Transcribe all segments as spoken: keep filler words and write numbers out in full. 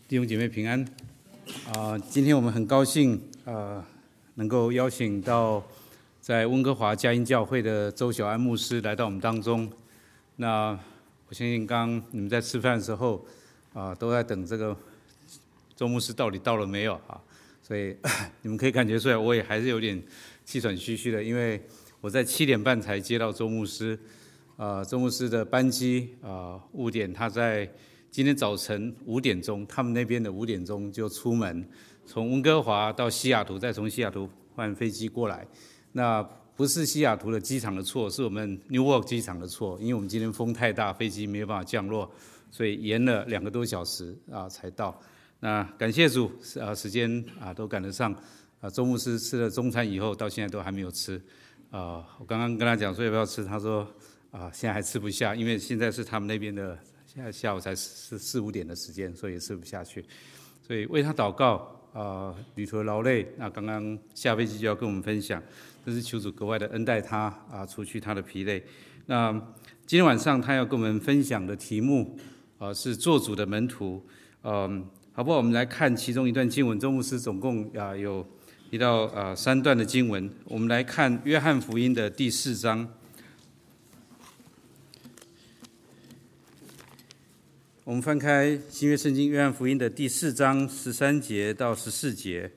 弟兄姐妹平安啊、呃！今天我们很高兴啊、呃，能够邀请到在温哥华佳音教会的周小安牧师来到我们当中。那我相信刚刚你们在吃饭的时候啊、呃，都在等这个周牧师到底到了没有啊？所以你们可以感觉出来，我也还是有点气喘吁吁的，因为我在七点半才接到周牧师。啊、呃，周牧师的班机啊、呃、误点，他在今天早晨五点钟，他们那边的五点钟就出门，从温哥华到西雅图，再从西雅图换飞机过来。那不是西雅图的机场的错，是我们 Newark 机场的错，因为我们今天风太大，飞机没有办法降落，所以延了两个多小时啊才到。那感谢主啊，时间啊都赶得上啊。周牧师吃了中餐以后，到现在都还没有吃啊。我刚刚跟他讲说要不要吃，他说啊现在还吃不下，因为现在是他们那边的。现在下午才四四五点的时间，所以也吃不下去，所以为他祷告啊、呃，旅途劳累。那刚刚下飞机就要跟我们分享，这是求主格外的恩待他啊，除去他的疲累。那今天晚上他要跟我们分享的题目啊、呃、是做主的门徒，嗯，好不好？我们来看其中一段经文。周牧师总共啊有一到啊三段的经文，我们来看约翰福音的第四章。我们翻开新约圣经约翰福音的第四章十三节到十四节。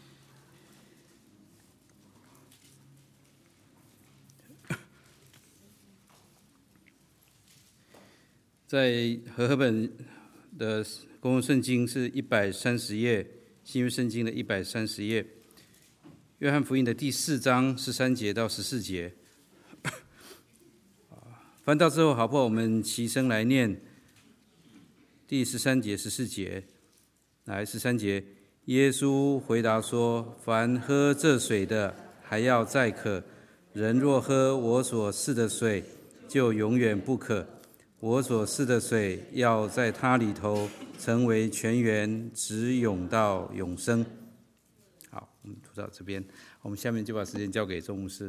在和合本的公共圣经是一百三十页，新约圣经的一百三十页，约翰福音的第四章十三节到十四节。翻到之后，好不好？我们齐声来念。第十三节、十四节，来十三节，耶稣回答说：“凡喝这水的，还要再渴；人若喝我所赐的水，就永远不渴。我所赐的水，要在他里头成为泉源，直涌到永生。”好，我们读到这边，我们下面就把时间交给周牧师。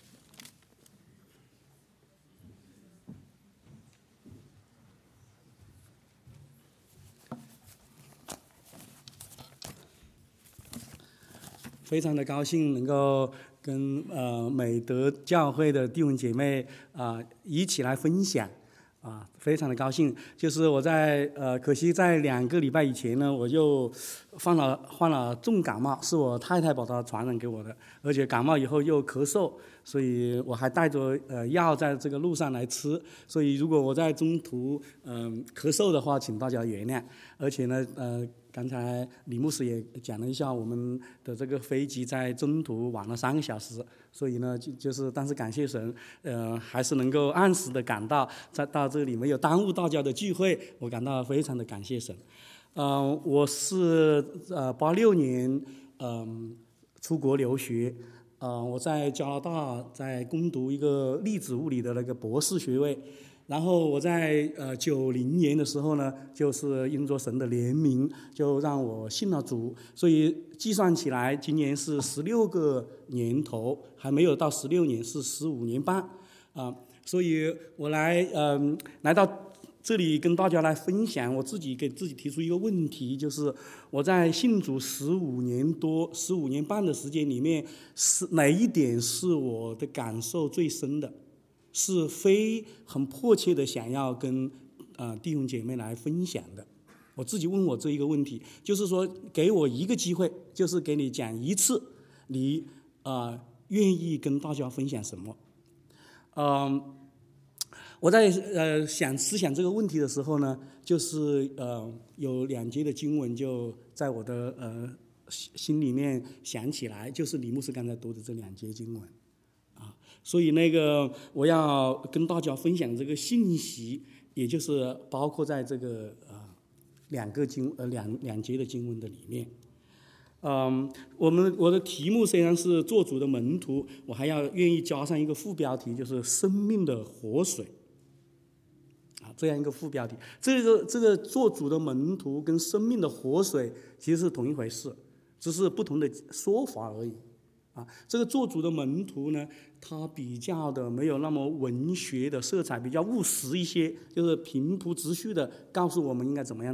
非常的高兴能够跟呃美德教会的弟兄姐妹啊、呃、一起来分享啊，非常的高兴。就是我在呃，可惜在两个礼拜以前呢，我就患了患了重感冒，是我太太把它传染给我的，而且感冒以后又咳嗽，所以我还带着呃药在这个路上来吃。所以如果我在中途嗯、呃、咳嗽的话，请大家原谅。而且呢呃。刚才李牧师也讲了一下，我们的这个飞机在中途晚了三个小时，所以呢，就就是，但是感谢神，呃，还是能够按时的赶到，在到这里没有耽误大家的聚会，我感到非常的感谢神。嗯、呃，我是呃八六年嗯、呃、出国留学，呃，我在加拿大在攻读一个粒子物理的那个博士学位。然后我在呃九零年的时候呢，就是因着神的怜悯，就让我信了主，所以计算起来，今年是十六个年头，还没有到十六年，是十五年半啊、呃。所以我来嗯、呃、来到这里跟大家来分享，我自己给自己提出一个问题，就是我在信主十五年多、十五年半的时间里面，是哪一点是我的感受最深的？是非很迫切的想要跟呃弟兄姐妹来分享的。我自己问我这一个问题，就是说给我一个机会，就是给你讲一次，你呃愿意跟大家分享什么？嗯、呃，我在呃想思想这个问题的时候呢，就是呃有两节的经文就在我的呃心里面想起来，就是李牧师刚才读的这两节经文。所以那个我要跟大家分享这个信息，也就是包括在这个呃两个经呃两两节的经文的里面。嗯，我们我的题目虽然是做主的门徒，我还要愿意加上一个副标题，就是生命的活水。啊，这样一个副标题，这个这个做主的门徒跟生命的活水其实是同一回事，只是不同的说法而已。啊，这个做主的门徒呢，他比较的没有那么文学的色彩，比较务实一些，就是平铺直叙的告诉我们应该怎么样子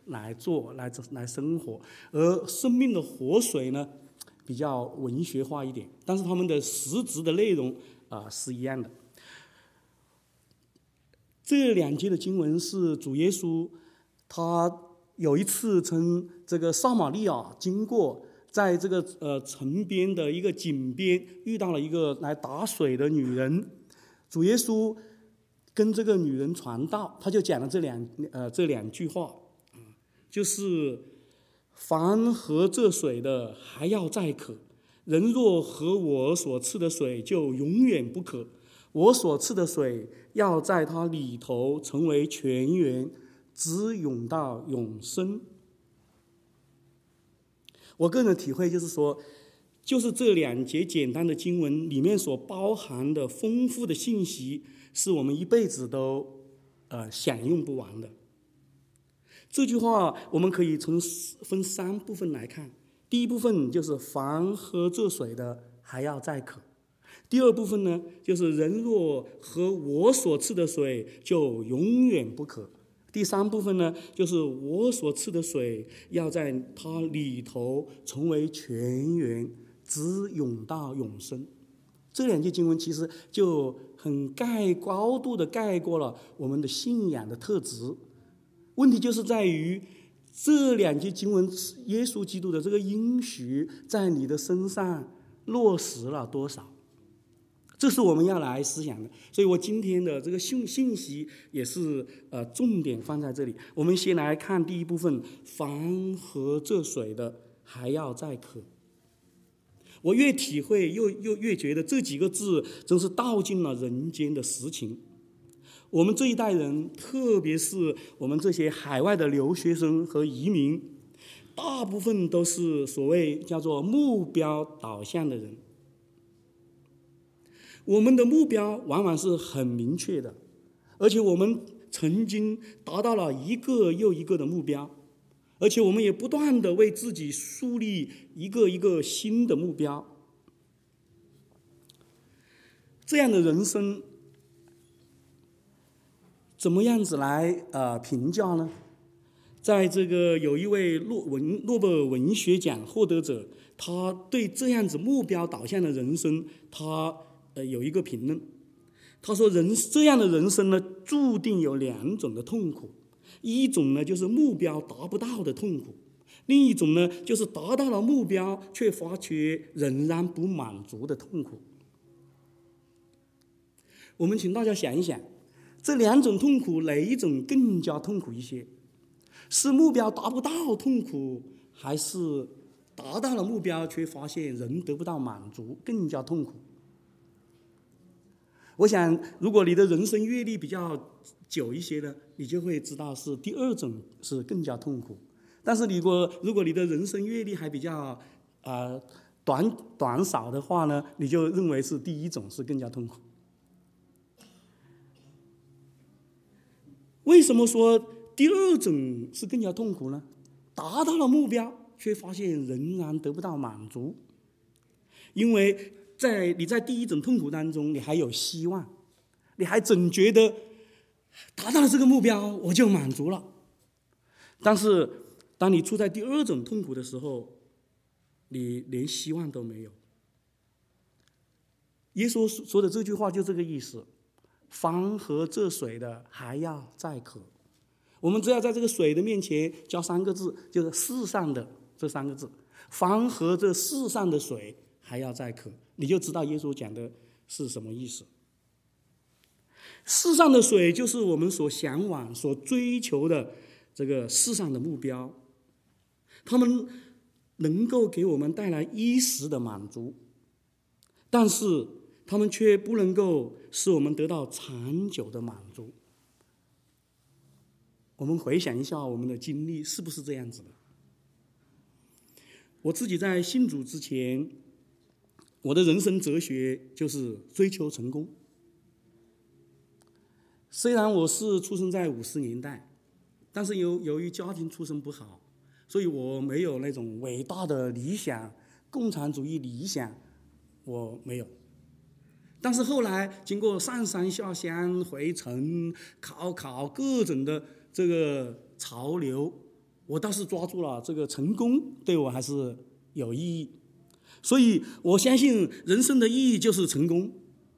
来做、来来生活。而生命的活水呢，比较文学化一点，但是他们的实质的内容啊、呃、是一样的。这两节的经文是主耶稣他有一次从这个撒玛利亚经过，在这个呃城边的一个井边遇到了一个来打水的女人，主耶稣跟这个女人传道，他就讲了这两呃这两句话，就是凡喝这水的还要再渴，人若喝我所赐的水，就永远不渴。我所赐的水要在它里头成为泉源，直涌到永生。我个人体会就是说，就是这两节简单的经文里面所包含的丰富的信息，是我们一辈子都呃享用不完的。这句话我们可以从分三部分来看。第一部分就是凡喝这水的还要再渴。第二部分呢，就是人若喝我所赐的水，就永远不渴。第三部分呢，就是我所赐的水要在它里头成为泉源，直涌到永生。这两节经文其实就很盖高度的盖过了我们的信仰的特质。问题就是在于这两节经文，耶稣基督的这个应许在你的身上落实了多少？这是我们要来思想的。所以我今天的这个信信息也是呃重点放在这里。我们先来看第一部分，凡喝这水的还要再渴。我越体会又又越觉得这几个字真是道尽了人间的实情。我们这一代人，特别是我们这些海外的留学生和移民，大部分都是所谓叫做目标导向的人。我们的目标往往是很明确的，而且我们曾经达到了一个又一个的目标，而且我们也不断的为自己树立一个一个新的目标。这样的人生怎么样子来呃评价呢？在这个有一位诺文诺贝尔文学奖获得者，他对这样子目标导向的人生，他呃有一个评论。他说人这样的人生呢，注定有两种的痛苦，一种呢就是目标达不到的痛苦，另一种呢就是达到了目标却发觉仍然不满足的痛苦。我们请大家想一想，这两种痛苦哪一种更加痛苦一些？是目标达不到痛苦，还是达到了目标却发现人得不到满足更加痛苦？我想如果你的人生阅历比较久一些的，你就会知道是第二种是更加痛苦。但是如果如果你的人生阅历还比较呃短短少的话呢，你就认为是第一种是更加痛苦。为什么说第二种是更加痛苦呢？达到了目标，却发现仍然得不到满足。因为在你在第一种痛苦当中，你还有希望，你还总觉得达到了这个目标，我就满足了。但是当你处在第二种痛苦的时候，你连希望都没有。耶稣说的这句话就这个意思。凡喝这水的还要再渴。我们只要在这个水的面前加三个字，就是世上的这三个字。凡喝这世上的水还要再渴，你就知道耶稣讲的是什么意思。世上的水就是我们所向往、所追求的这个世上的目标，他们能够给我们带来一时的满足，但是他们却不能够使我们得到长久的满足。我们回想一下我们的经历，是不是这样子的？我自己在信主之前，我的人生哲学就是追求成功。虽然我是出生在五十年代，但是由由于家庭出身不好，所以我没有那种伟大的理想，共产主义理想我没有。但是后来经过上山下乡、回城、考考各种的这个潮流， 我倒是抓住了这个成功对我还是有意义。所以我相信人生的意义就是成功，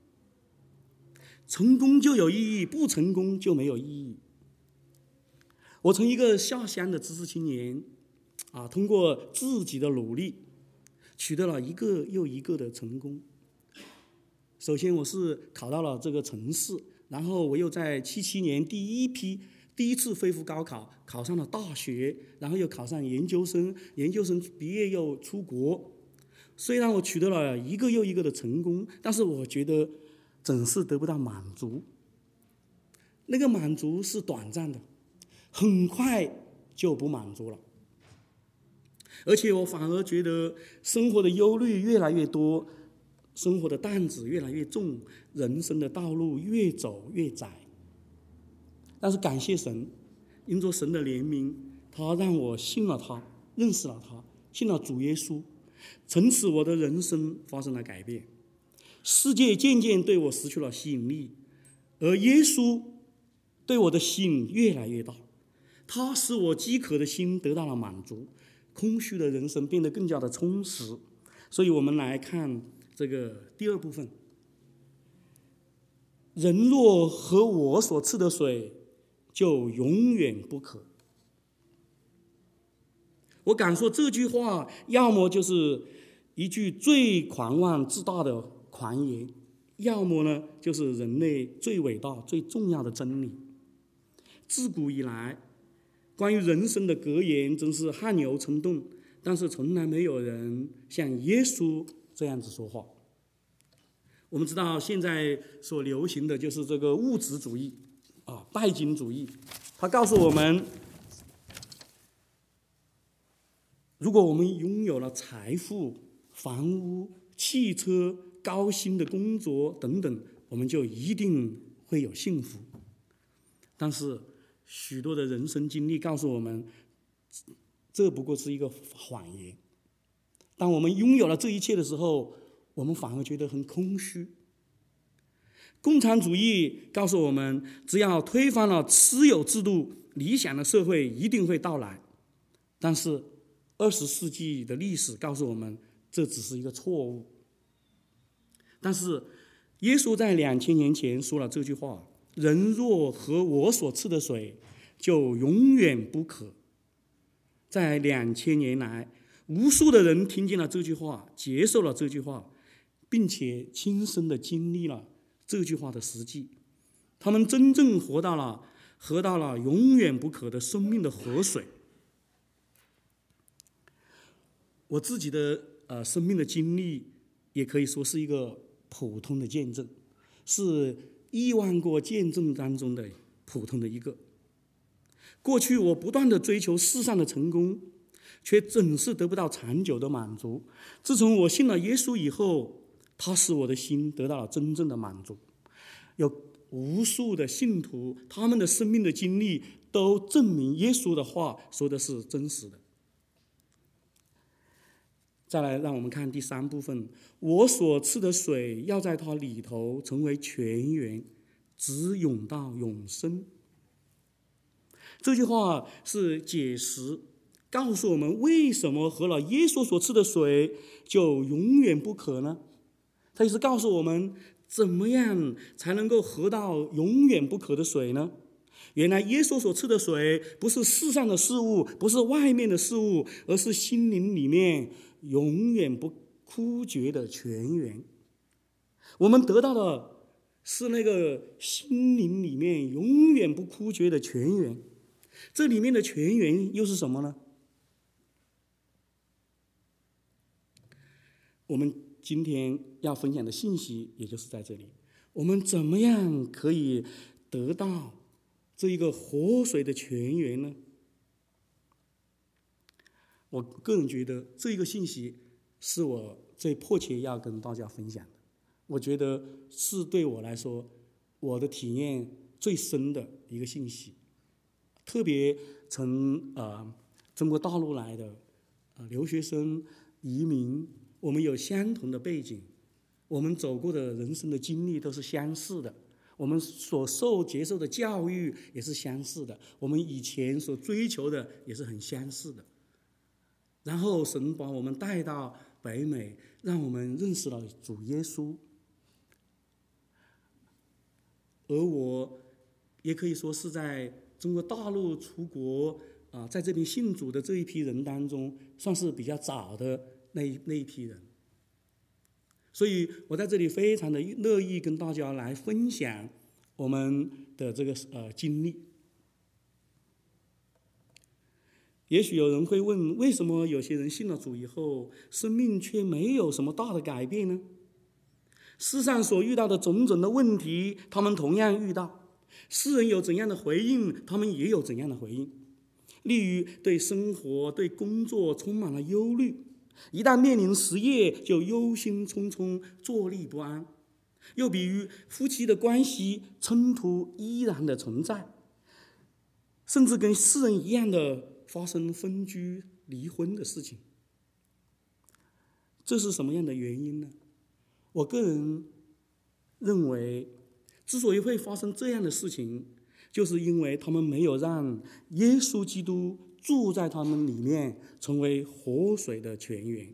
成功就有意义，不成功就没有意义。我从一个下乡的知识青年啊，通过自己的努力取得了一个又一个的成功。首先我是考到了这个城市，然后我又在七七年第一批第一次恢复高考，考上了大学，然后又考上研究生，研究生毕业又出国。虽然我取得了一个又一个的成功，但是我觉得总是得不到满足。那个满足是短暂的，很快就不满足了。而且我反而觉得生活的忧虑越来越多，生活的担子越来越重，人生的道路越走越窄。但是感谢神，因着神的怜悯，他让我信了他，认识了他，信了主耶稣，从此我的人生发生了改变。世界渐渐对我失去了吸引力，而耶稣对我的吸引越来越大，他使我饥渴的心得到了满足，空虚的人生变得更加的充实。所以我们来看这个第二部分，人若喝我所赐的水，就永远不渴。我敢说这句话要么就是一句最狂妄自大的狂言，要么呢就是人类最伟大最重要的真理。自古以来，关于人生的格言真是汗牛充栋，但是从来没有人像耶稣这样子说话。我们知道现在所流行的就是这个物质主义啊，拜金主义。他告诉我们，如果我们拥有了财富、房屋、汽车、高薪的工作等等，我们就一定会有幸福。但是许多的人生经历告诉我们，这不过是一个谎言。当我们拥有了这一切的时候，我们反而觉得很空虚。共产主义告诉我们，只要推翻了私有制度，理想的社会一定会到来。但是二十世纪的历史告诉我们，这只是一个错误。但是耶稣在两千年前说了这句话：人若喝我所赐的水，就永远不渴。在两千年来，无数的人听见了这句话，接受了这句话，并且亲身的经历了这句话的实际。他们真正活到了喝到了永远不渴的生命的活水。我自己的呃生命的经历也可以说是一个普通的见证，是亿万个见证当中的普通的一个。过去我不断的追求世上的成功，却总是得不到长久的满足。自从我信了耶稣以后，他使我的心得到了真正的满足。有无数的信徒，他们的生命的经历都证明耶稣的话说的是真实的。再来，让我们看第三部分，我所赐的水要在它里头成为泉源，直涌到永生。这句话是解释，告诉我们为什么喝了耶稣所赐的水就永远不渴呢？它也是告诉我们怎么样才能够喝到永远不渴的水呢？原来耶稣所赐的水不是世上的事物，不是外面的事物，而是心灵里面永远不枯竭的泉源。我们得到的是那个心灵里面永远不枯竭的泉源。这里面的泉源又是什么呢？我们今天要分享的信息也就是在这里。我们怎么样可以得到这一个活水的泉源呢？我个人觉得这一个信息是我最迫切要跟大家分享的，我觉得是对我来说我的体验最深的一个信息。特别从呃中国大陆来的呃留学生、移民，我们有相同的背景，我们走过的人生的经历都是相似的。 我们所受接受的教育也是相似的，我们以前所追求的也是很相似的。然后神把我们带到北美，让我们认识了主耶稣。而我也可以说是在中国大陆出国啊，在这边信主的这一批人当中，算是比较早的那一那一批人。所以我在这里非常的乐意跟大家来分享我们的这个呃经历。也许有人会问，为什么有些人信了主以后，生命却没有什么大的改变呢？世上所遇到的种种的问题，他们同样遇到。世人有怎样的回应，他们也有怎样的回应。例如对生活、对工作充满了忧虑，一旦面临失业就忧心忡忡、坐立不安。又比如夫妻的关系冲突依然的存在，甚至跟世人一样的发生分居、离婚的事情。这是什么样的原因呢？我个人认为，之所以会发生这样的事情，就是因为他们没有让耶稣基督住在他们里面，成为活水的泉源。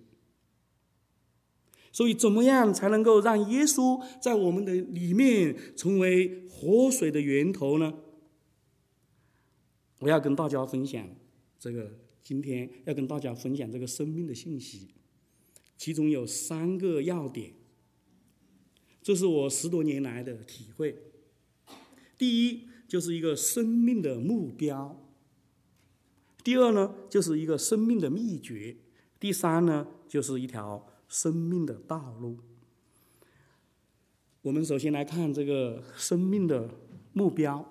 所以怎么样才能够让耶稣在我们的里面成为活水的源头呢？我要跟大家分享这个，今天要跟大家分享这个生命的信息，其中有三个要点，这是我十多年来的体会。第一，就是一个生命的目标；第二呢，就是一个生命的秘诀；第三呢，就是一条生命的道路。我们首先来看这个生命的目标。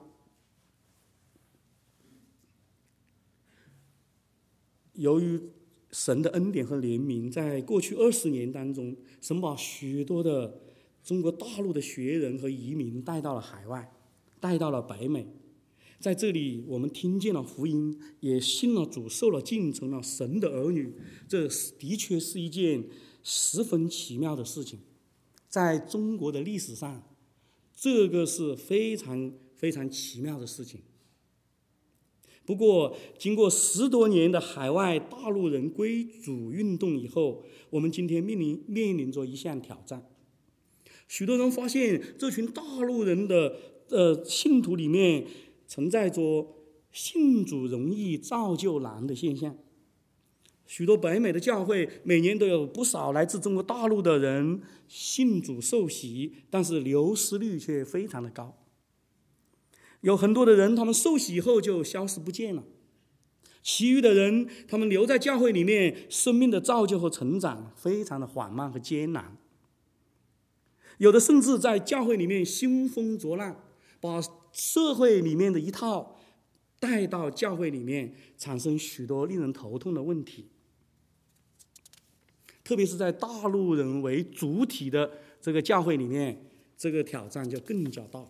由于神的恩典和怜悯，在过去二十年当中，神把许多的中国大陆的学人和移民带到了海外，带到了北美。在这里，我们听见了福音，也信了主，受了浸，成了神的儿女。这的确是一件十分奇妙的事情。在中国的历史上，这个是非常非常奇妙的事情。不过，经过十多年的海外大陆人归主运动以后，我们今天面临面临着一项挑战。许多人发现，这群大陆人的呃信徒里面存在着信主容易造就难的现象。许多北美的教会每年都有不少来自中国大陆的人信主受洗，但是流失率却非常的高。有很多的人，他们受洗以后就消失不见了。其余的人，他们留在教会里面，生命的造就和成长非常的缓慢和艰难。有的甚至在教会里面兴风作浪，把社会里面的一套带到教会里面，产生许多令人头痛的问题。特别是在大陆人为主体的这个教会里面，这个挑战就更加大。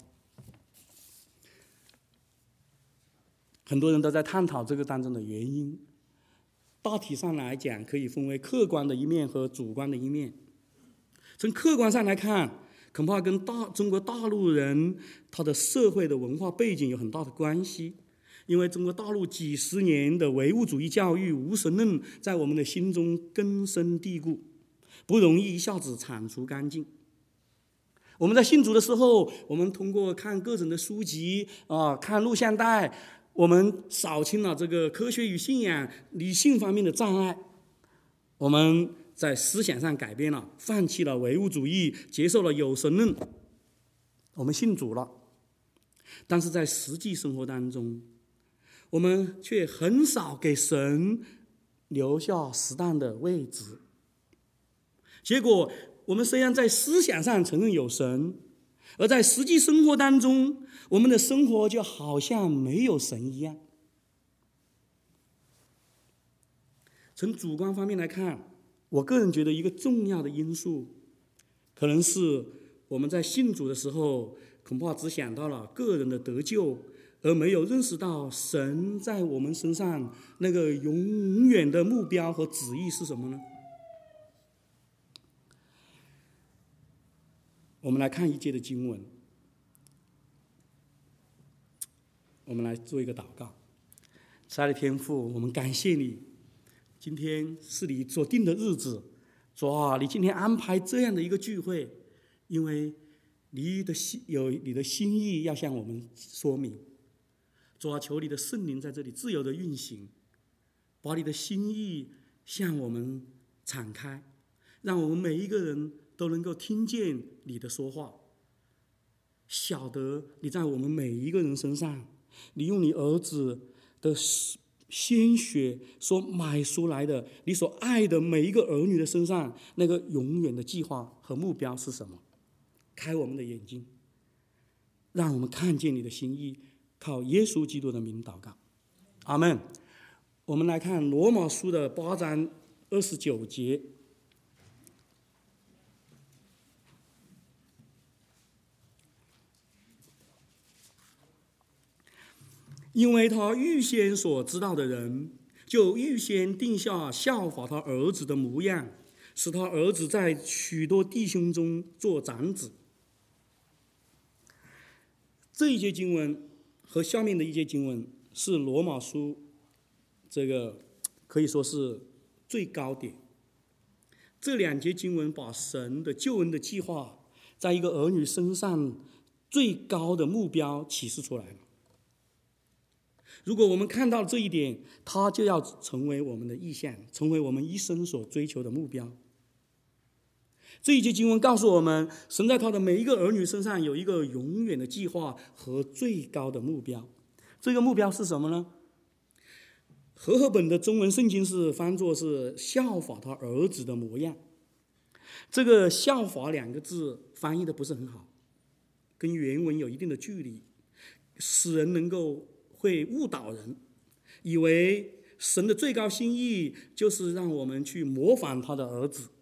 很多人都在探讨这个当中的原因。大体上来讲，可以分为客观的一面和主观的一面。从客观上来看，恐怕跟大中国大陆人他的社会的文化背景有很大的关系。因为中国大陆几十年的唯物主义教育、无神论在我们的心中根深蒂固，不容易一下子铲除干净。我们在信主的时候，我们通过看各种的书籍啊，看录像带，我们扫清了这个科学与信仰、理性方面的障碍。我们在思想上改变了，放弃了唯物主义，接受了有神论，我们信主了。但是在实际生活当中，我们却很少给神留下适当的位置。结果，我们虽然在思想上承认有神，而在实际生活当中，我们的生活就好像没有神一样。从主观方面来看，我个人觉得一个重要的因素，可能是我们在信主的时候，恐怕只想到了个人的得救，而没有认识到神在我们身上那个永远的目标和旨意是什么呢？我们来看一节的经文， 我们来做一个祷告。慈爱的天父，我们感谢你，今天是你所定的日子，主啊，你今天安排这样的一个聚会，因为你的心有你的心意要向我们说明。主啊，求你的圣灵在这里自由的运行，把你的心意向我们敞开，让我们每一个人都能够听见你的说话，晓得你在我们每一个人身上，你用你儿子的鲜血所买赎来的，你所爱的每一个儿女的身上，那个永远的计划和目标是什么？开我们的眼睛，让我们看见你的心意，靠耶稣基督的名祷告，阿们。我们来看罗马书的八章二十九节。因为他预先所知道的人，就预先定下效法他儿子的模样，使他儿子在许多弟兄中做长子。这一节经文和下面的一节经文是罗马书这个可以说是最高点。这两节经文把神的救恩的计划在一个儿女身上最高的目标启示出来了。如果我们看到这一点，它就要成为我们的意向，成为我们一生所追求的目标。这一节经文告诉我们，神在他的每一个儿女身上有一个永远的计划和最高的目标。这个目标是什么呢？和合本的中文圣经是翻作是效法他儿子的模样。这个效法两个字翻译的不是很好，跟原文有一定的距离，使人能够会误导人，以为神的最高心意就是让我们去模仿他的儿子。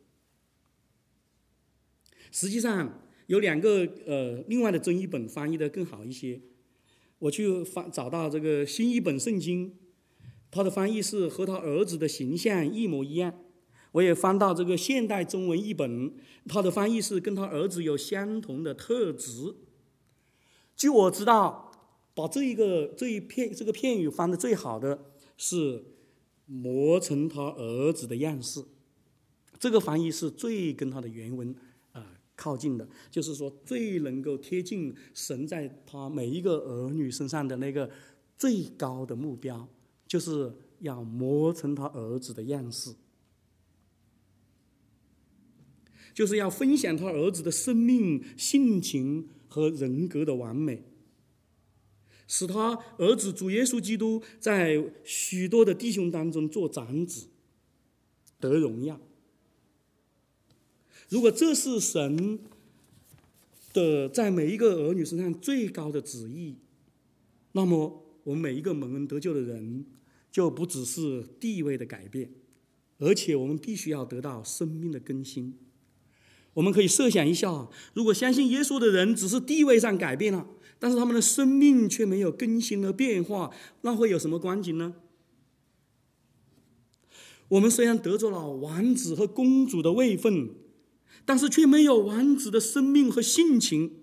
实际上有两个呃另外的真译本翻译的更好一些。我去翻找到这个新译本圣经，他的翻译是和他儿子的形象一模一样。我也翻到这个现代中文译本，他的翻译是跟他儿子有相同的特质。据我知道，把这一个这一片这个片语翻得最好的是磨成他儿子的样式。这个翻译是最跟他的原文呃靠近的，就是说最能够贴近神在他每一个儿女身上的那个最高的目标，就是要磨成他儿子的样式，就是要分享他儿子的生命、性情和人格的完美，使他儿子主耶稣基督在许多的弟兄当中做长子，得荣耀。如果这是神的在每一个儿女身上最高的旨意，那么我们每一个蒙恩得救的人就不只是地位的改变，而且我们必须要得到生命的更新。我们可以设想一下，如果相信耶稣的人只是地位上改变了，但是他们的生命却没有更新和变化，那会有什么光景呢？我们虽然得着了王子和公主的位分，但是却没有王子的生命和性情，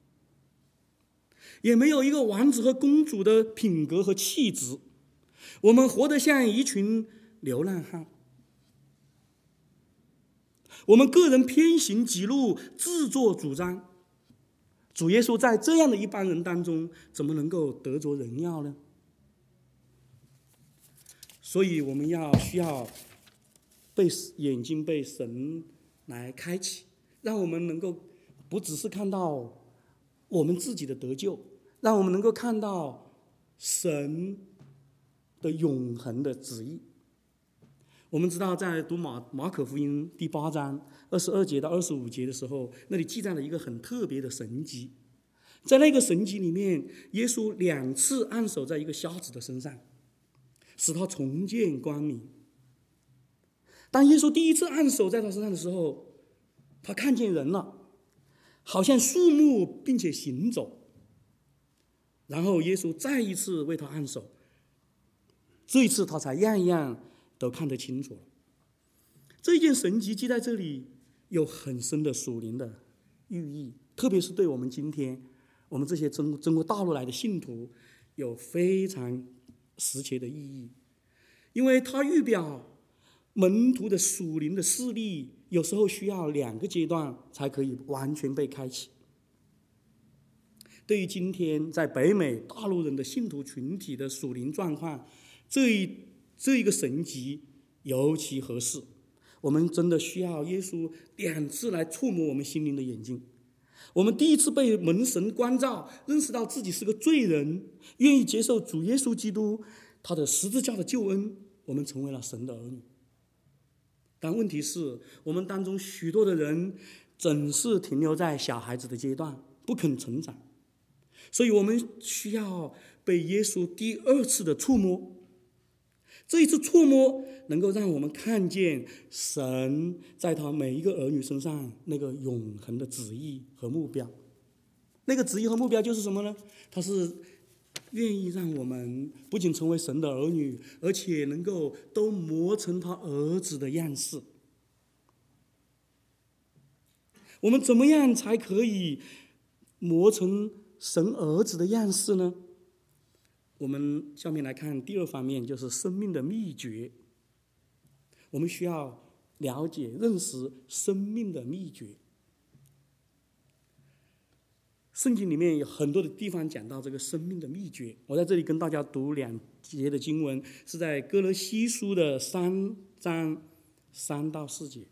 也没有一个王子和公主的品格和气质。我们活得像一群流浪汉，我们个人偏行己路，自作主张。主耶稣在这样的一帮人当中，怎么能够得着荣耀呢？所以我们要需要被眼睛被神来开启，让我们能够不只是看到我们自己的得救，让我们能够看到神的永恒的旨意。我们知道，在读马马可福音第八章二十二节到二十五节的时候，那里记载了一个很特别的神迹。在那个神迹里面，耶稣两次按手在一个瞎子的身上，使他重见光明。当耶稣第一次按手在他身上的时候，他看见人了，好像树木，并且行走。然后耶稣再一次为他按手，这一次他才样样都看得清楚了。这一件神迹记在这里有很深的属灵的寓意，特别是对我们今天我们这些中中国大陆来的信徒有非常实切的意义，因为它预表门徒的属灵的视力有时候需要两个阶段才可以完全被开启。对于今天在北美大陆人的信徒群体的属灵状况，这一这一个神迹尤其合适。我们真的需要耶稣两次来触摸我们心灵的眼睛。我们第一次被蒙神光照，认识到自己是个罪人，愿意接受主耶稣基督他的十字架的救恩，我们成为了神的儿女。但问题是，我们当中许多的人总是停留在小孩子的阶段，不肯成长。所以我们需要被耶稣第二次的触摸。这一次触摸能够让我们看见神在他每一个儿女身上那个永恒的旨意和目标。那个旨意和目标就是什么呢？他是愿意让我们不仅成为神的儿女，而且能够都磨成他儿子的样式。我们怎么样才可以磨成神儿子的样式呢？我们下面来看第二方面，就是生命的秘诀。我们需要了解认识生命的秘诀。圣经里面有很多的地方讲到这个生命的秘诀，我在这里跟大家读两节的经文，是在哥罗西书的三章三到四节。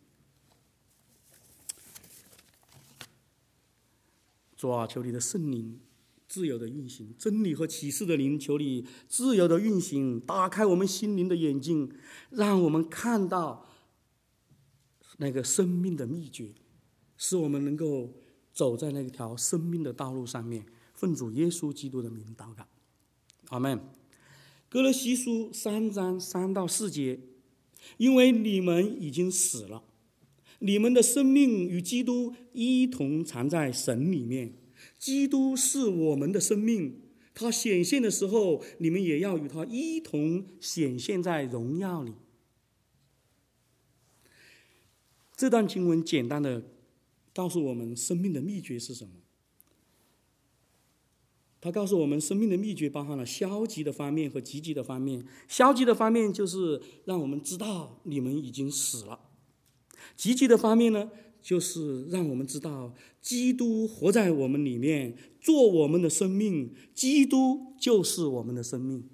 主啊，求你的圣灵自由的运行，真理和启示的灵，求你自由的运行，打开我们心灵的眼睛，让我们看到那个生命的秘诀，使我们能够走在那条生命的道路上面。奉主耶稣基督的名祷告，阿们。哥罗西书三章三到四节，因为你们已经死了，你们的生命与基督一同藏在神里面。基督是我们的生命，他显现的时候，你们也要与他一同显现在荣耀里。这段经文简单的告诉我们生命的秘诀是什么。他告诉我们生命的秘诀包含了消极的方面和积极的方面。消极的方面就是让我们知道你们已经死了，积极的方面呢，就是让我们知道基督活在我们里面，做我们的生命，基督就是我们的生命。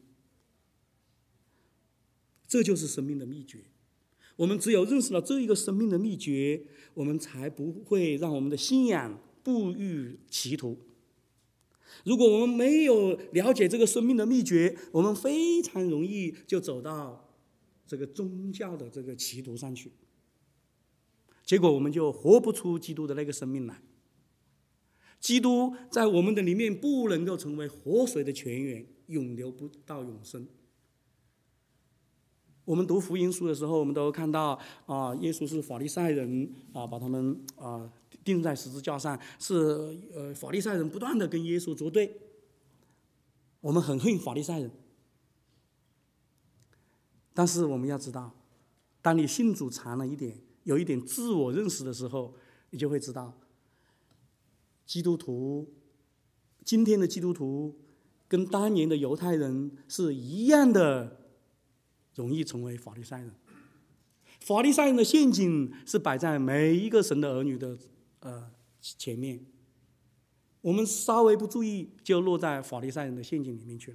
这就是生命的秘诀。我们只有认识了这一个生命的秘诀，我们才不会让我们的信仰步入歧途。如果我们没有了解这个生命的秘诀，我们非常容易就走到这个宗教的这个歧途上去，结果我们就活不出基督的那个生命来。基督在我们的里面不能够成为活水的泉源，永流不到永生。我们读福音书的时候，我们都看到啊，耶稣是法利赛人啊，把他们啊钉在十字架上，是呃法利赛人不断的跟耶稣作对。我们很恨法利赛人，但是我们要知道，当你信主长了一点，有一点自我认识的时候，你就会知道，基督徒，今天的基督徒跟当年的犹太人是一样的，容易成为法利赛人。法利赛人的陷阱是摆在每一个神的儿女的呃前面，我们稍微不注意，就落在法利赛人的陷阱里面去了。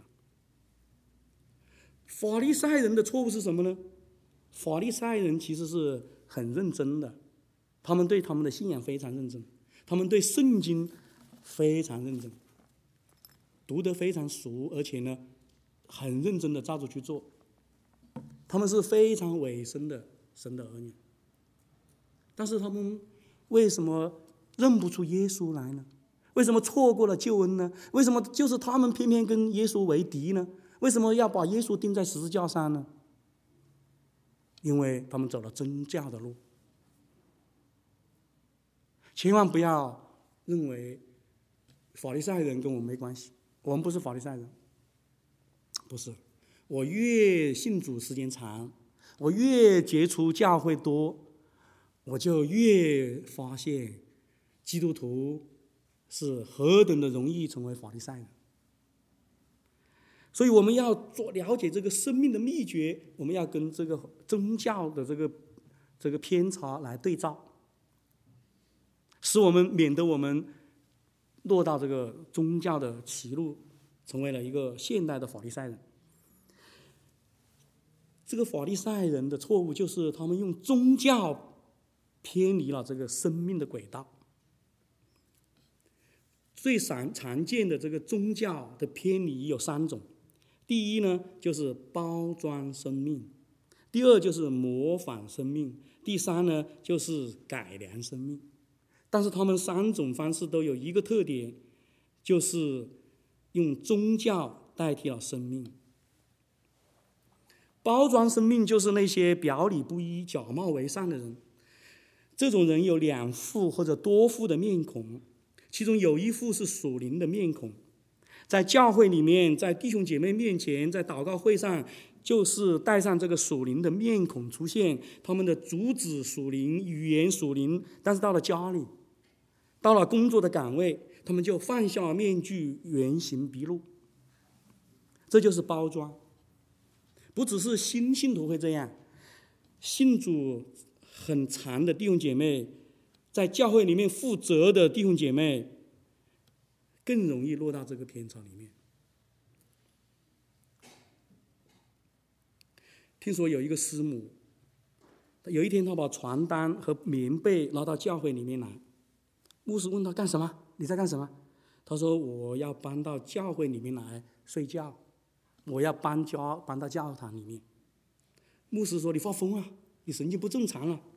法利赛人的错误是什么呢？法利赛人其实是很认真的，他们对他们的信仰非常认真，他们对圣经非常认真，读得非常熟，而且呢很认真的照着去做。他们是非常委身的神的儿女，但是他们为什么认不出耶稣来呢？为什么错过了救恩呢？为什么就是他们偏偏跟耶稣为敌呢？为什么要把耶稣钉在十字架上呢？因为他们走了宗教的路。千万不要认为法利赛人跟我们没关系，我们不是法利赛人，不是。我越信主时间长，我越接触教会多，我就越发现基督徒是何等的容易成为法利赛人。 所以我们要做了解这个生命的秘诀，我们要跟这个宗教的这个这个偏差来对照，使我们免得我们落到这个宗教的歧路，成为了一个现代的法利赛人。这个法利赛人的错误就是他们用宗教偏离了这个生命的轨道。最常常见的这个宗教的偏离有三种，第一呢就是包装生命，第二就是模仿生命，第三呢就是改良生命。但是他们三种方式都有一个特点，就是用宗教代替了生命。包装生命就是那些表里不一、假冒为善的人。这种人有两副或者多副的面孔，其中有一副是属灵的面孔，在教会里面，在弟兄姐妹面前，在祷告会上，就是带上这个属灵的面孔出现，他们的主旨属灵，语言属灵，但是到了家里，到了工作的岗位，他们就放下面具，原形毕露。这就是包装。不只是新信徒会这样，信主很长的弟兄姐妹，在教会里面负责的弟兄姐妹，更容易落到这个偏差里面。听说有一个师母，有一天她把床单和棉被拿到教会里面来，牧师问她干什么？你在干什么？她说我要搬到教会里面来睡觉，我要搬家搬到教堂里面。牧师说你发疯啊，你神经不正常了。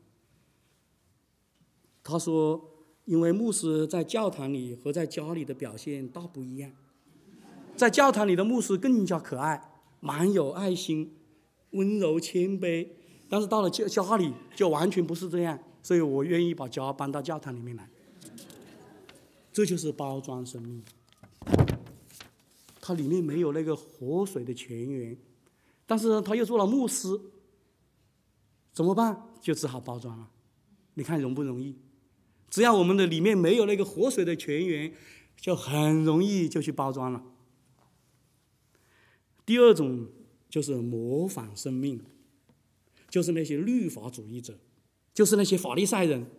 他说因为牧师在教堂里和在家里的表现大不一样，在教堂里的牧师更加可爱，满有爱心，温柔谦卑，但是到了家里就完全不是这样，所以我愿意把家搬到教堂里面来。这就是包装生命，它里面没有那个活水的泉源，但是他又做了牧师，怎么办？就只好包装了。你看容不容易？只要我们的里面没有那个活水的泉源，就很容易就去包装了。第二种就是模仿生命，就是那些律法主义者，就是那些法利赛人，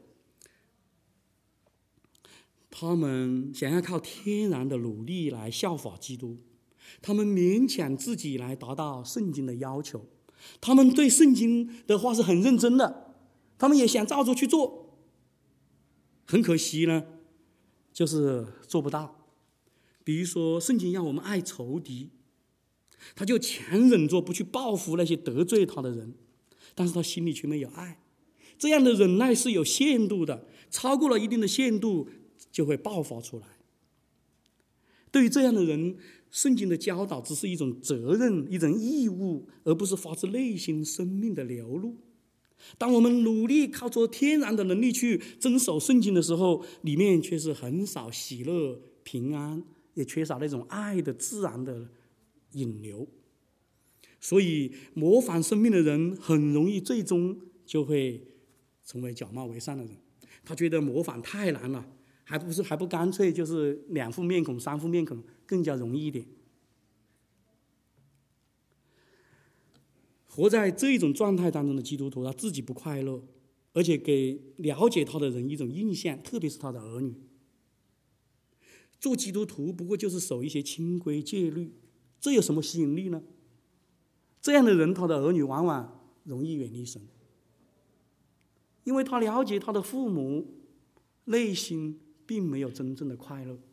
他们想要靠天然的努力来效法基督，他们勉强自己来达到圣经的要求，他们对圣经的话是很认真的，他们也想照着去做。很可惜呢，就是做不到。比如说圣经要我们爱仇敌，他就强忍着不去报复那些得罪他的人，但是他心里却没有爱。这样的忍耐是有限度的，超过了一定的限度就会爆发出来。对于这样的人，圣经的教导只是一种责任，一种义务，而不是发自内心生命的流露。当我们努力靠着天然的能力去遵守圣经的时候，里面却是很少喜乐、平安，也缺少那种爱的自然的引流。所以模仿生命的人很容易最终就会成为假冒为善的人。他觉得模仿太难了，还不是还不干脆就是两副面孔、三副面孔更加容易一点。活在这种状态当中的基督徒，他自己不快乐，而且给了解他的人一种印象，特别是他的儿女。做基督徒不过就是守一些清规戒律，这有什么吸引力呢？这样的人，他的儿女往往容易远离神，因为他了解他的父母内心并没有真正的快乐。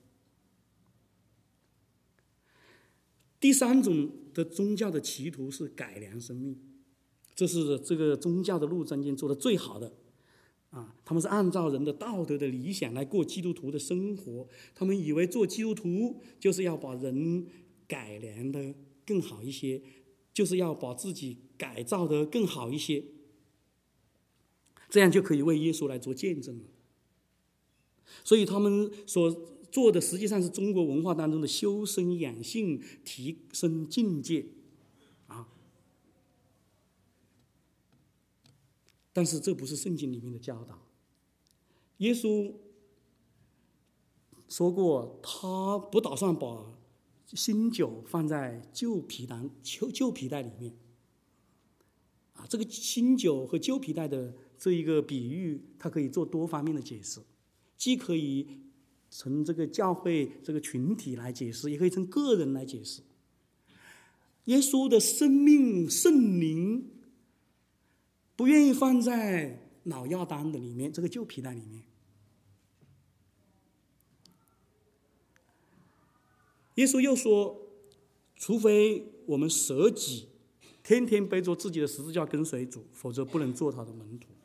第三种的宗教的企图是改良生命，这是这个宗教的路中间做的最好的啊！他们是按照人的道德的理想来过基督徒的生活，他们以为做基督徒就是要把人改良的更好一些，就是要把自己改造的更好一些，这样就可以为耶稣来做见证了。所以他们所做的实际上是中国文化当中的修身养性、提升境界啊。但是这不是圣经里面的教导。耶稣说过，他不打算把新酒放在旧皮袋旧旧皮袋里面。啊，这个新酒和旧皮袋的这一个比喻，它可以做多方面的解释，既可以从这个教会这个群体来解释，也可以从个人来解释。耶稣的生命圣灵不愿意放在老亚当的里面，这个旧皮袋里面。耶稣又说，除非我们舍己，天天背着自己的十字架跟随主，否则不能做他的门徒。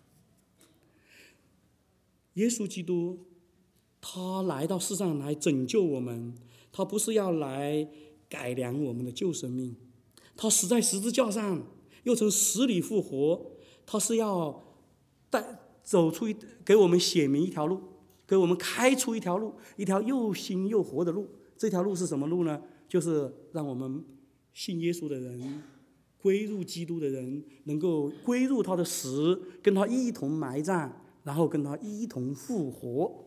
耶稣基督他来到世上来拯救我们，他不是要来改良我们的旧生命，他死在十字架上，又从死里复活，他是要带走出一给我们显明一条路，给我们开出一条路，一条又新又活的路。这条路是什么路呢？就是让我们信耶稣的人，归入基督的人，能够归入他的死，跟他一同埋葬，然后跟他一同复活。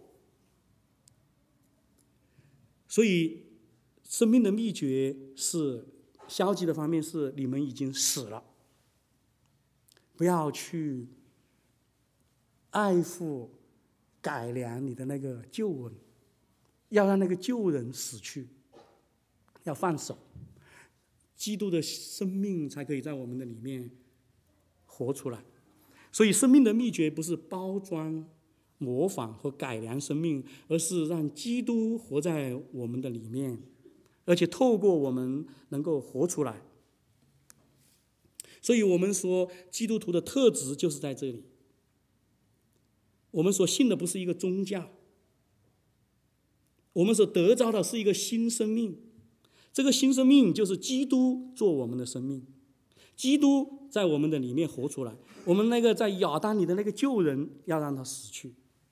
所以生命的秘诀是，消极的方面是你们已经死了，不要去爱护改良你的那个旧人，要让那个旧人死去，要放手，基督的生命才可以在我们的里面活出来。所以生命的秘诀不是包装、模仿和改良生命，而是让基督活在我们的里面，而且透过我们能够活出来。所以我们说基督徒的特质就是在这里。我们所信的不是一个宗教，我们所得着的是一个新生命。这个新生命就是基督做我们的生命，基督在我们的里面活出来。我们那个在亚当里的那个旧人要让他死去。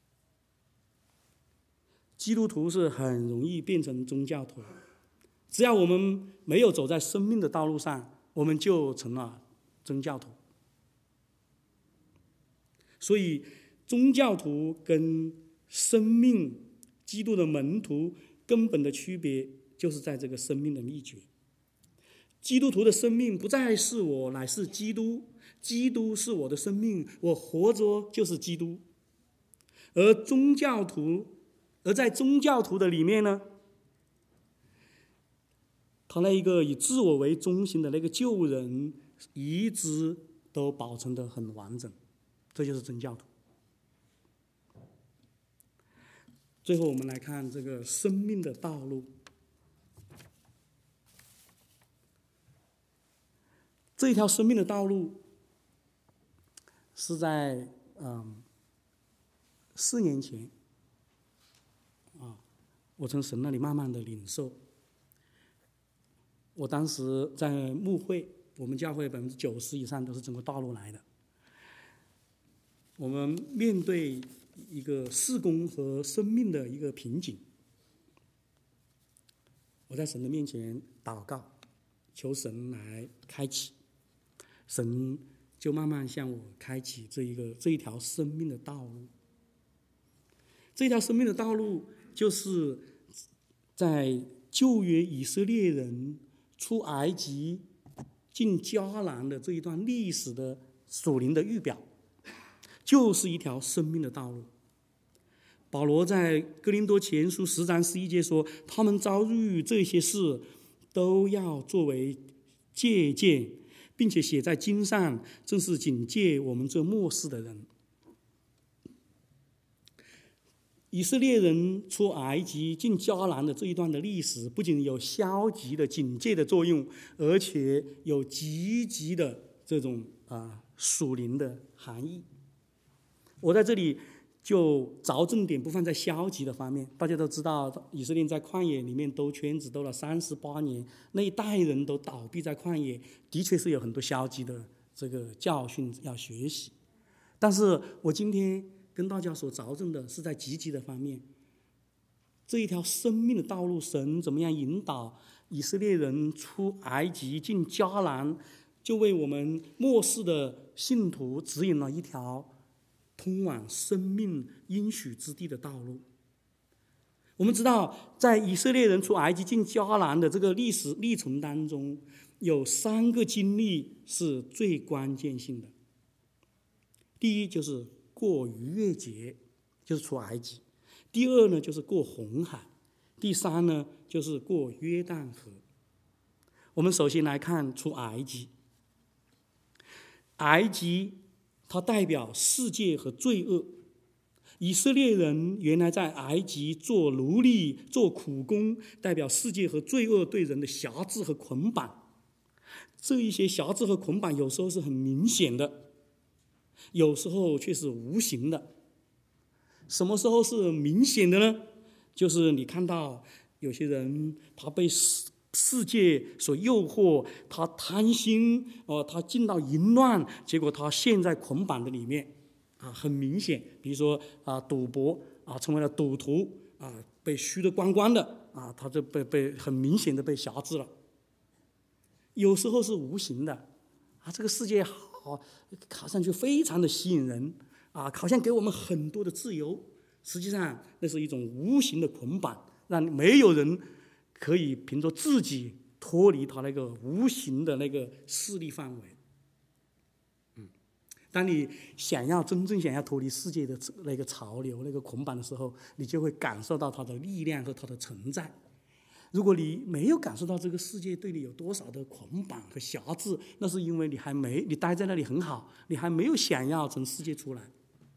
基督徒是很容易变成宗教徒，只要我们没有走在生命的道路上，我们就成了宗教徒。所以宗教徒跟生命基督的门徒根本的区别就是在这个生命的秘诀。基督徒的生命不再是我，乃是基督，基督是我的生命，我活着就是基督。而宗教徒而在宗教徒的里面呢，他那一个以自我为中心的那个旧人一直都保存得很完整，这就是宗教徒。最后我们来看这个生命的道路。这一条生命的道路是在嗯四年前啊，我从神那里慢慢的领受。我当时在牧会，我们教会百分之九十以上都是整个道路来的。我们面对一个事工和生命的一个瓶颈，我在神的面前祷告，求神来开启，神就慢慢向我开启这一个这一条生命的道路。这条生命的道路就是在旧约以色列人出埃及进迦南的这一段历史的属灵的预表，就是一条生命的道路。保罗在哥林多前书十章十一节说，他们遭遇这些事都要作为借鉴，并且写在经上，正是警戒我们这末世的人。以色列人出埃及进迦南的这一段的历史，不仅有消极的警戒的作用，而且有积极的这种啊属灵的含义。我在这里就着重点不放在消极的方面。大家都知道，以色列在旷野里面兜圈子兜了三十八年，那一代人都倒闭在旷野，的确是有很多消极的这个教训要学习。但是我今天跟大家所着重的是在积极的方面，这一条生命的道路，神怎么样引导以色列人出埃及进迦南，就为我们末世的信徒指引了一条通往生命应许之地的道路。 我们知道，在以色列人出埃及进迦南的这个历史历程当中，有三个经历是最关键性的。第一就是过逾越节，就是出埃及；第二呢就是过红海；第三呢就是过约旦河。我们首先来看出埃及。埃及它代表世界和罪恶。以色列人原来在埃及做奴隶、做苦工，代表世界和罪恶对人的辖制和捆绑。这一些辖制和捆绑有时候是很明显的，有时候却是无形的。什么时候是明显的呢？就是你看到有些人他被世界所诱惑，他贪心，哦，他进到淫乱，结果他陷在捆绑的里面。啊，很明显，比如说啊，赌博啊，成为了赌徒啊，被虚得光光的啊，他就被被很明显的被辖制了。有时候是无形的啊，这个世界好，看上去非常的吸引人啊，好像给我们很多的自由，实际上那是一种无形的捆绑，让没有人可以凭着自己脱离他那个无形的那个势力范围。当你想要真正想要脱离世界的那个潮流、那个捆绑的时候，你就会感受到它的力量和它的存在。如果你没有感受到这个世界对你有多少的捆绑和辖制，那是因为你还没你待在那里很好，你还没有想要从世界出来。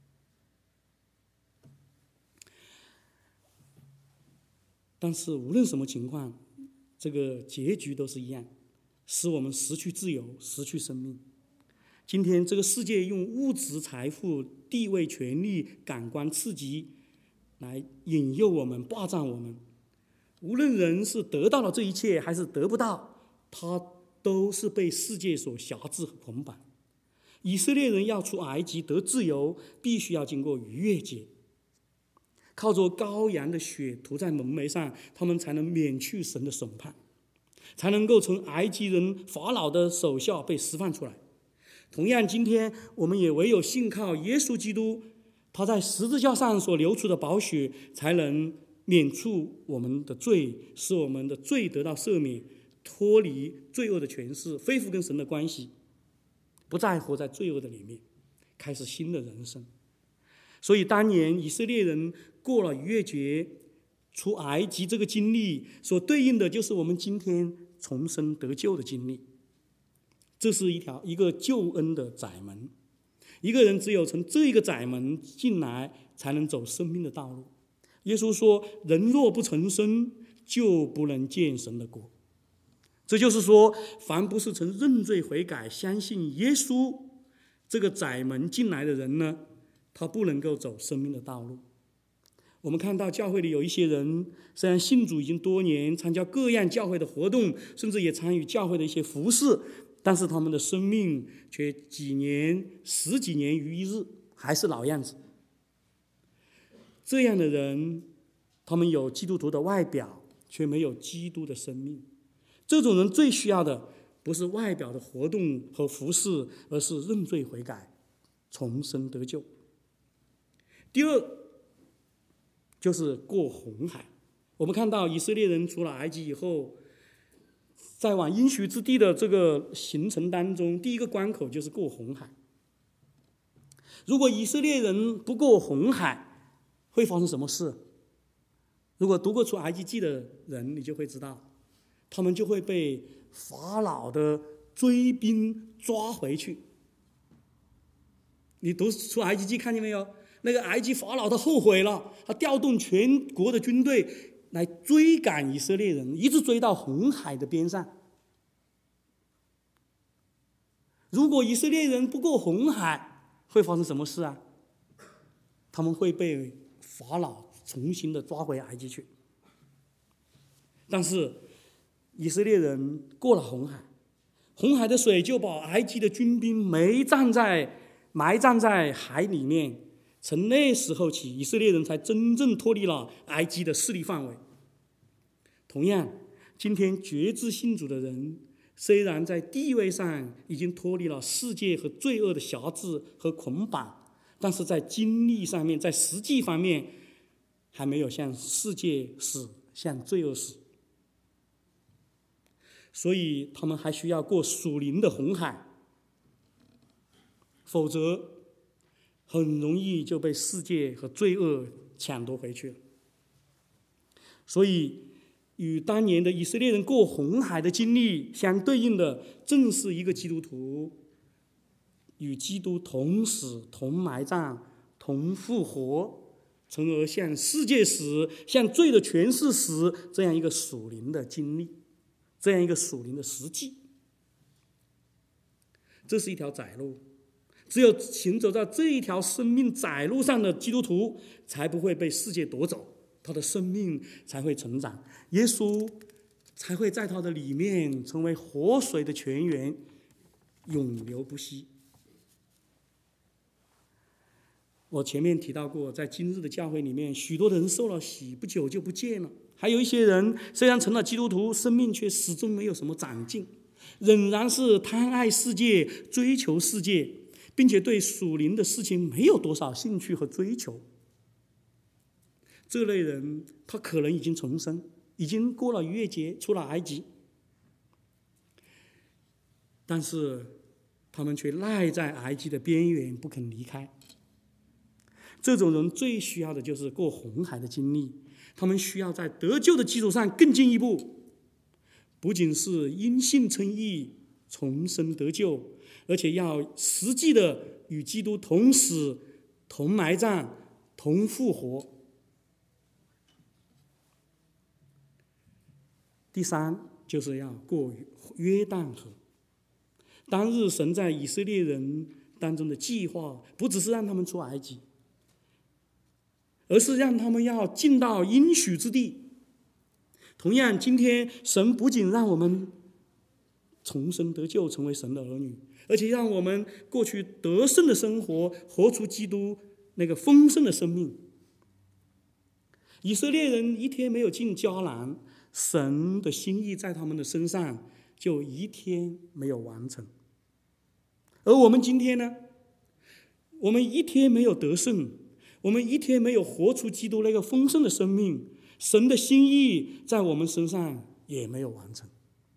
但是无论什么情况，这个结局都是一样，使我们失去自由，失去生命。今天这个世界用物质财富、地位、权力、感官刺激来引诱我们、霸占我们。无论人是得到了这一切还是得不到，他都是被世界所辖制和捆绑。以色列人要出埃及得自由，必须要经过逾越节，靠着羔羊的血涂在门楣上，他们才能免去神的审判，才能够从埃及人法老的手下被释放出来。同样，今天我们也唯有信靠耶稣基督，他在十字架上所流出的宝血，才能免除我们的罪，使我们的罪得到赦免，脱离罪恶的权势，恢复跟神的关系，不再活在罪恶的里面，开始新的人生。所以当年以色列人过了逾越节出埃及这个经历，所对应的就是我们今天重生得救的经历。这是一条一个救恩的窄门，一个人只有从这一个窄门进来，才能走生命的道路。耶稣说，人若不重生，就不能见神的国。这就是说，凡不是从认罪悔改、相信耶稣这个窄门进来的人呢，他不能够走生命的道路。我们看到教会里有一些人，虽然信主已经多年，参加各样教会的活动，甚至也参与教会的一些服事，但是他们的生命却几年、十几年于一日，还是老样子。这样的人，他们有基督徒的外表，却没有基督的生命。这种人最需要的不是外表的活动和服事，而是认罪悔改，重生得救。第二，就是过红海。我们看到以色列人出了埃及以后，在往应许之地的这个行程当中，第一个关口就是过红海。如果以色列人不过红海，会发生什么事？如果读过出埃及记的人，你就会知道，他们就会被法老的追兵抓回去。你读出埃及记看见没有？那个埃及法老他后悔了，他调动全国的军队来追赶以色列人，一直追到红海的边上。如果以色列人不过红海，会发生什么事啊？他们会被法老重新的抓回埃及去。但是以色列人过了红海，红海的水就把埃及的军兵埋葬在埋葬在海里面。从那时候起，以色列人才真正脱离了埃及的势力范围。同样，今天决志信主的人，虽然在地位上已经脱离了世界和罪恶的辖制和捆绑，但是在经历上面，在实际方面， 还没有向世界死，向罪恶死，所以他们还需要过属灵的红海，否则很容易就被世界和罪恶抢夺回去了。所以与当年的以色列人过红海的经历相对应的，正是一个基督徒与基督同死、同埋葬、同复活，从而向世界死、向罪的权势死，这样一个属灵的经历，这样一个属灵的实际。这是一条窄路，只有行走在这一条生命窄路上的基督徒，才不会被世界夺走，他的生命才会成长，耶稣才会在他的里面成为活水的泉源，永流不息。我前面提到过，在今日的教会里面，许多人受了洗，不久就不见了；还有一些人虽然成了基督徒，生命却始终没有什么长进，仍然是贪爱世界，追求世界，并且对属灵的事情没有多少兴趣和追求。这类人，他可能已经重生，已经过了逾越节，出了埃及，但是他们却赖在埃及的边缘不肯离开。这种人最需要的就是过红海的经历，他们需要在得救的基础上更进一步，不仅是因信称义重生得救，而且要实际的与基督同死、同埋葬、同复活。第三，就是要过约旦河。当日神在以色列人当中的计划，不只是让他们出埃及，而是让他们要进到应许之地。同样，今天神不仅让我们重生得救，成为神的儿女，而且让我们过去得胜的生活，活出基督那个丰盛的生命。以色列人一天没有进迦南，神的心意在他们的身上就一天没有完成。而我们今天呢，我们一天没有得胜，我们一天没有活出基督那个丰盛的生命，神的心意在我们身上也没有完成。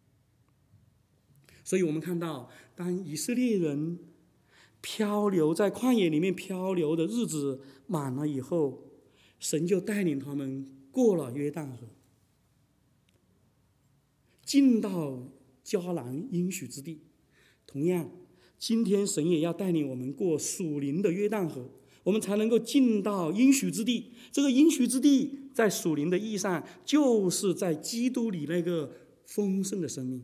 所以我们看到，当以色列人漂流在旷野里面漂流的日子满了以后，神就带领他们过了约旦河，进到迦南应许之地。同样，今天神也要带领我们过属灵的约旦河，我们才能够进到应许之地。这个应许之地在属灵的意义上，就是在基督里那个丰盛的生命。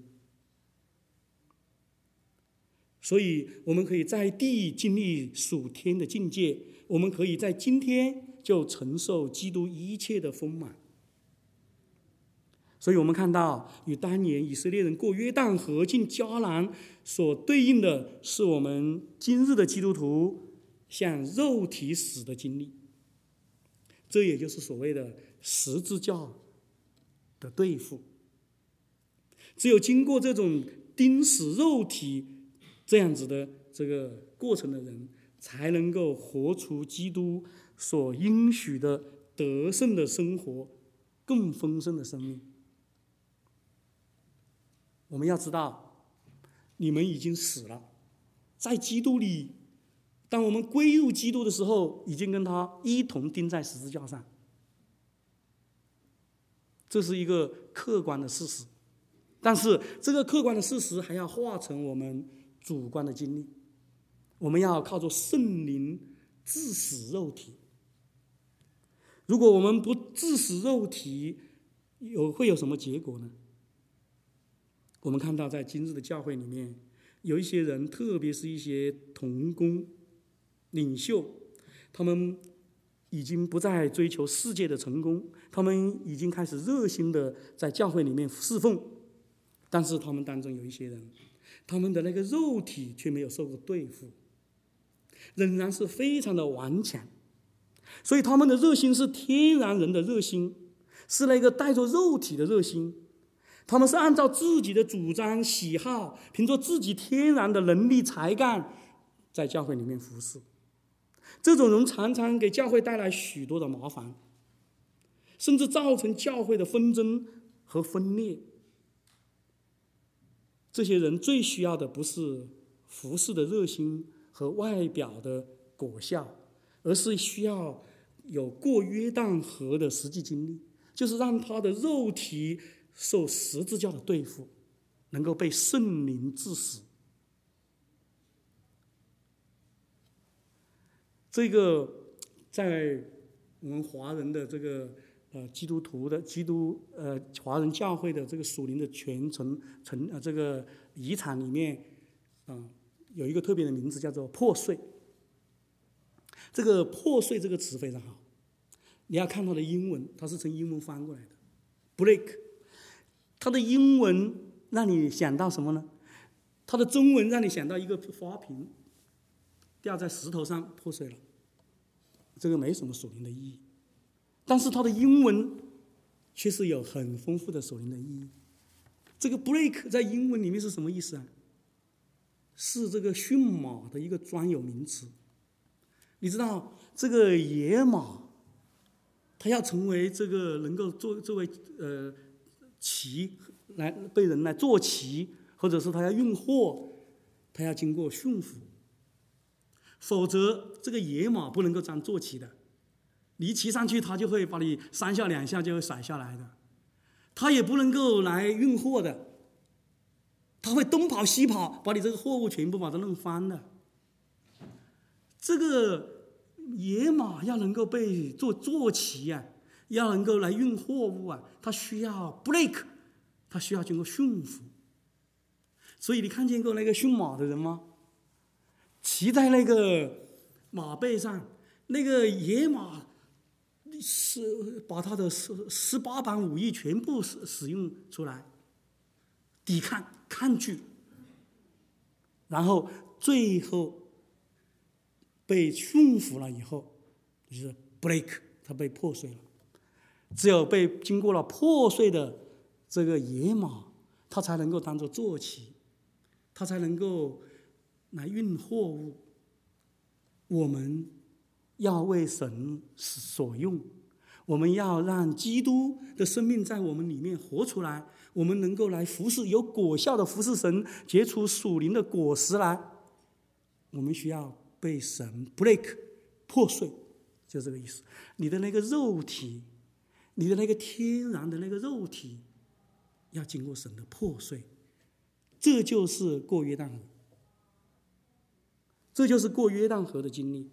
所以我们可以在地经历属天的境界，我们可以在今天就承受基督一切的丰满。所以我们看到，与当年以色列人过约旦河进迦南所对应的，是我们今日的基督徒向肉体死的经历。这也就是所谓的十字架的对付。只有经过这种钉死肉体这样子的这个过程的人，才能够活出基督所应许的得胜的生活，更丰盛的生命。我们要知道，你们已经死了，在基督里，当我们归入基督的时候，已经跟他一同钉在十字架上。这是一个客观的事实，但是这个客观的事实还要化成我们主观的经历。我们要靠着圣灵治死肉体。如果我们不治死肉体，有会有什么结果呢？我们看到在今日的教会里面，有一些人，特别是一些同工领袖，他们已经不再追求世界的成功，他们已经开始热心的在教会里面侍奉，但是他们当中有一些人，他们的那个肉体却没有受过对付，仍然是非常的顽强，所以他们的热心是天然人的热心，是那个带着肉体的热心。他们是按照自己的主张喜好，凭着自己天然的能力才干，在教会里面服侍。这种人常常给教会带来许多的麻烦， 甚至造成教会的纷争和分裂。这些人最需要的不是服侍的热心和外表的果效，而是需要有过约旦河的实际经历，就是让他的肉体受十字架的对付，能够被圣灵治死。这个在我们华人的这个呃基督徒的基督呃华人教会的这个属灵的传承承呃这个遗产里面啊、呃，有一个特别的名字叫做破碎。这个破碎这个词非常好，你要看它的英文，它是从英文翻过来的 break， 它的英文让你想到什么呢？它的中文让你想到一个花瓶掉在石头上破碎了，这个没什么属灵的意义，但是它的英文却是有很丰富的属灵的意义。这个 break 在英文里面是什么意思啊？是这个驯马的一个专有名词。你知道这个野马，它要成为这个能够作作为呃骑来被人来坐骑，或者是它要运货，它要经过驯服，否则这个野马不能够当坐骑的。你一骑上去，它就会把你三下两下就会甩下来的。它也不能够来运货的，它会东跑西跑，把你这个货物全部把它弄翻了。这个野马要能够被做坐骑啊，要能够来运货物啊，它需要 break， 它需要经过驯服。所以你看见过那个驯马的人吗？骑在那个马背上，那个野马是把他的十十八般武艺全部使使用出来，抵抗抗拒，然后最后被驯服了以后，就是 break， 它被破碎了。只有被经过了破碎的这个野马，它才能够当作坐骑，它才能够来运货物。我们要为神所用，我们要让基督的生命在我们里面活出来，我们能够来服侍，有果效的服侍神，结出属灵的果实来。我们需要被神 break 破碎，就这个意思。你的那个肉体，你的那个天然的那个肉体，要经过神的破碎，这就是过约旦河，这就是过约旦河的经历。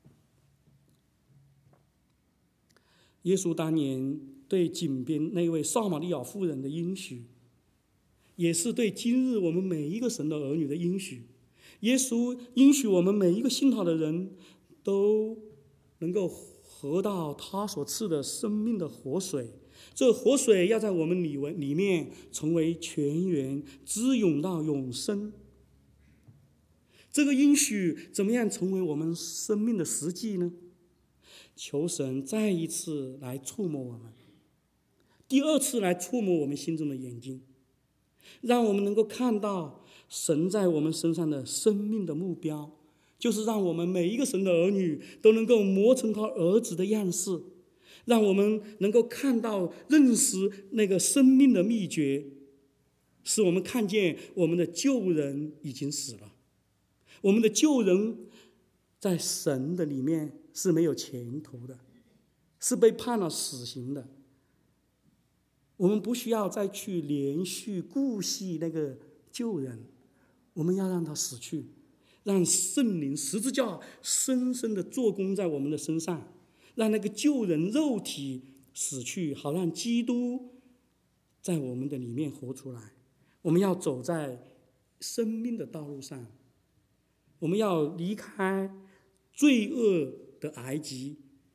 耶稣当年对井边那位撒玛利亚妇人的应许，也是对今日我们每一个神的儿女的应许。耶稣应许我们每一个信他的人都能够喝到他所赐的生命的活水，这活水要在我们里里面成为泉源，滋涌到永生。这个应许怎么样成为我们生命的实际呢？求神再一次来触摸我们，第二次来触摸我们心中的眼睛，让我们能够看到神在我们身上的生命的目标，就是让我们每一个神的儿女都能够磨成他儿子的样式，让我们能够看到认识那个生命的秘诀，使我们看见我们的旧人已经死了，我们的旧人在神的里面是没有前途的，是被判了死刑的。我们不需要再去连续顾惜那个旧人，我们要让他死去，让圣灵十字架深深的做工在我们的身上，让那个旧人肉体死去，好让基督在我们的里面活出来。我们要走在生命的道路上，我们要离开罪恶的埃及，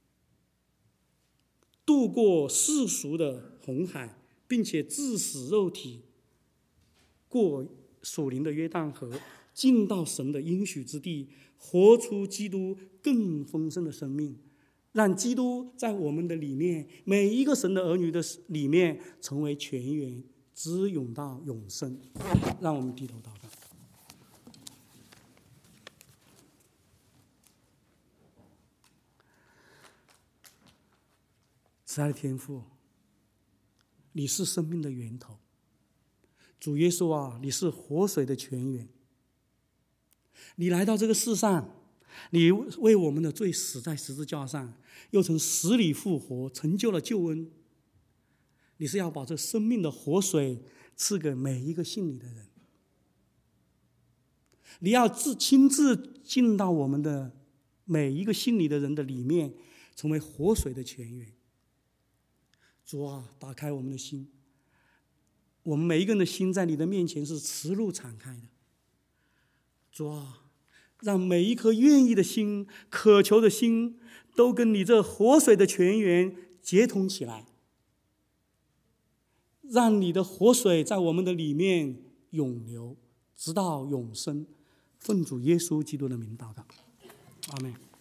渡过世俗的红海，并且致死肉体，过属灵的约旦河，进到神的应许之地，活出基督更丰盛的生命，让基督在我们的里面，每一个神的儿女的里面成为泉源，滋涌到永生。让我们低头祷告。 慈爱的天父，你是生命的源头。主耶稣啊，你是活水的泉源。你来到这个世上，你为我们的罪死在十字架上，又从死里复活，成就了救恩。你是要把这生命的活水赐给每一个信你的人。你要自亲自进到我们的每一个信你的人的里面，成为活水的泉源。主啊，打开我们的心，我们每一个人的心在你的面前是慈路敞开的。主啊，让每一颗愿意的心、渴求的心，都跟你这活水的泉源结通起来，让你的活水在我们的里面涌流，直到永生。奉主耶稣基督的名祷告，阿们。